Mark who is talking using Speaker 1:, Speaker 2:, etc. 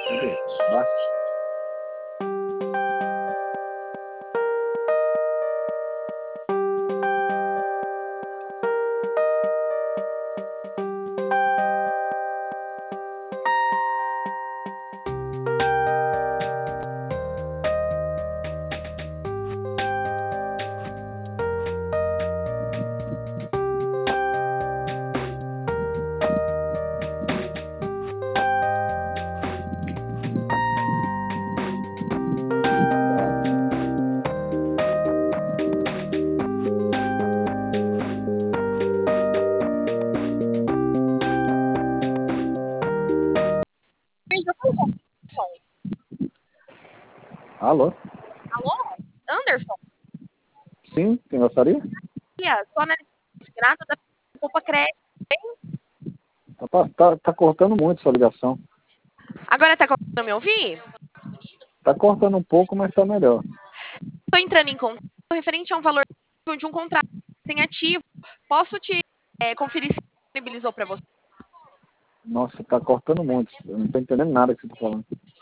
Speaker 1: Vai. Alô?
Speaker 2: Alô? Anderson?
Speaker 1: Sim, quem gostaria?
Speaker 2: Sou analista grata da Poupa Crédito.
Speaker 1: Tá cortando muito sua ligação.
Speaker 2: Agora tá conseguindo me ouvir?
Speaker 1: Tá cortando um pouco, mas tá melhor.
Speaker 2: Estou entrando em contato referente a um valor de um contrato que tem ativo. Posso te conferir se disponibilizou para você?
Speaker 1: Nossa, tá cortando muito. Eu não tô entendendo nada que você tá falando.